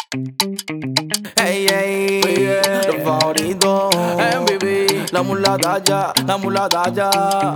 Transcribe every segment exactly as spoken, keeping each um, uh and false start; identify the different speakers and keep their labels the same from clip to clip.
Speaker 1: Ey, ey, los favoritos, M V P, la mulata ya, la mulata ya.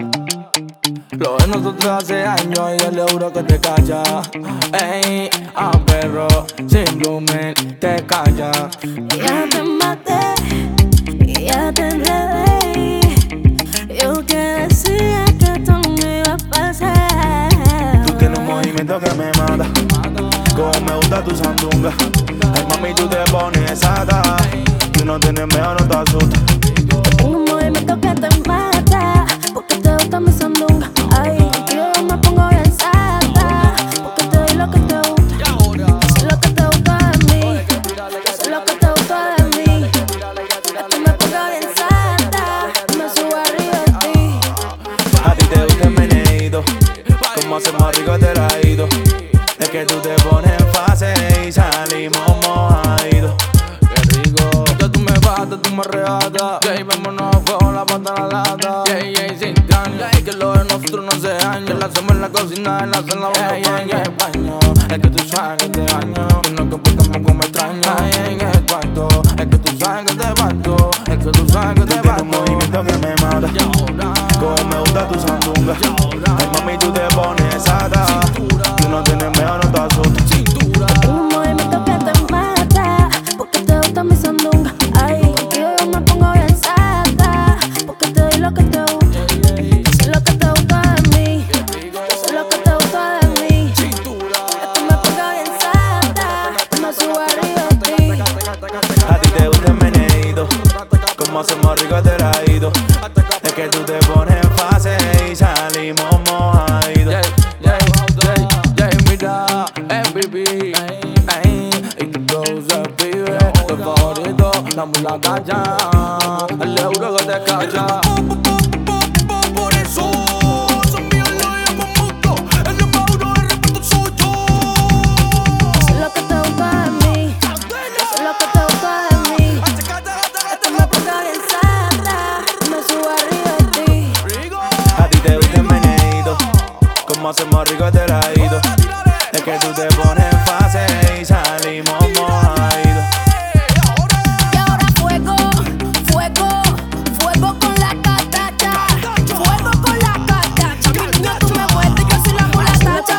Speaker 1: Lo de nosotros hace años y el euro que te calla. Ey, a perro, sin blumen, te calla.
Speaker 2: Ya te maté, ya te enredé. Yo que decía que esto no iba a pasar.
Speaker 3: Tú tienes un movimiento que me mata, como me gusta tu sandunga. Ay mami, tú te pones sata, tú no tienes miedo, no te asustas.
Speaker 2: Tengo un movimiento que te mata, porque te gusta mi sandunga. Ay, yo me pongo bien sata, porque te doy lo que te gusta. Sé lo que te gusta de mí, sé lo que te gusta de mí. Es que me pongo bien sata, me subo arriba de ti.
Speaker 3: A ti te gusta el meneíto, como hace más rico te la he ido. Es que tú te pones en fase y salimos mojaditos.
Speaker 1: Qué rico, ya tú me batas, tú me arrebatas. Yeah, vámonos a fuego, la pata en la lata. Yeah, yeah, sin caña, que lo de nosotros no se daña. La hacemos en la cocina, en la sala, yeah, yeah, yeah, baño. Es que tú sabes que te baño, y no que pues tampoco me extraño. Yeah, en el cuarto, es que tú sabes que te bato, es que tú sabes que te
Speaker 3: Tú tienes
Speaker 1: bato.
Speaker 3: un movimiento que me mata, como me gusta tu sandunga. Ay mami, tú te pones sata, tú no tienes miedo, no te asustas.
Speaker 2: Tengo un movimiento que te mata, porque te gusta mi sandunga. Ay, yo me pongo bien sata, porque te doy lo que te gusta. Sé lo que te gusta de mí, sé lo que te gusta de mí. Es que me pongo bien sata, me subo arriba de ti.
Speaker 3: A ti te gusta el meneíto, como hace más rico te la he ido. Es que tú te pones en fase y salimos mojaditos.
Speaker 1: Yeah, yeah, yeah, yeah, mira, M V P, ey, y tu flow se vive, tu favorito, la mulata ya, el euro que te calla. Por eso, son míos, lo llamo mucho, el número de respeto soy yo.
Speaker 2: Sé lo que te gusta de mí, sé lo que te gusta de mí. Es que me pongo bien sata, me subo arriba de ti.
Speaker 3: A ti te gusta el meneíto, como hace más rico te la he ido. Es que tú te pones en fase y salimos mojaditos.
Speaker 2: Y ahora fuego, fuego, fuego con la catacha. Fuego con la catacha. Mi niña, tú me vuelves, yo soy la mulatacha.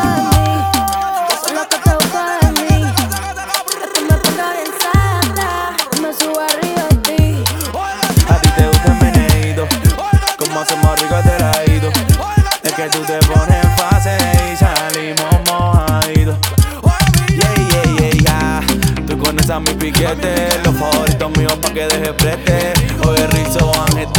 Speaker 2: Eso es lo que te gusta de mí, eso es lo que te gusta de mí. Es que me pongo bien sata, me subo arriba de ti.
Speaker 3: A ti te gusta el meneíto, como hace más rico te la he ido. Es que tú te pones en fase y salimos mojaditos. Yeah, yeah, yeah, yeah. Tú conoces a mi piquete, los favoritos míos pa' que deje preste. Oye, Rizzo, Ángel,